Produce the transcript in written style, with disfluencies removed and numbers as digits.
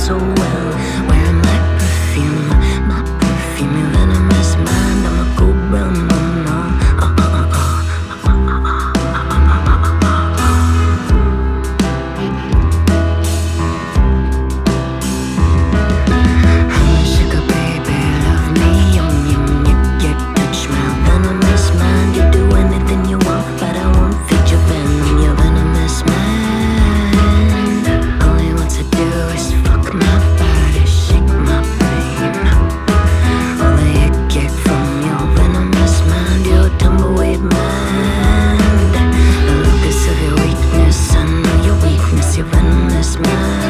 so well. Wearing my perfume, your venomous mind. I'm a go brown mama. Sugar baby, love me, yum yum, you touch my venomous mind. You do anything you want, but I won't feed your venom, your venomous mind. All you want to do is fuck my body, shake my brain. All that you get from your venomous mind, your tumbleweed mind. The locus of your weakness, I know your weakness, your venomous mind.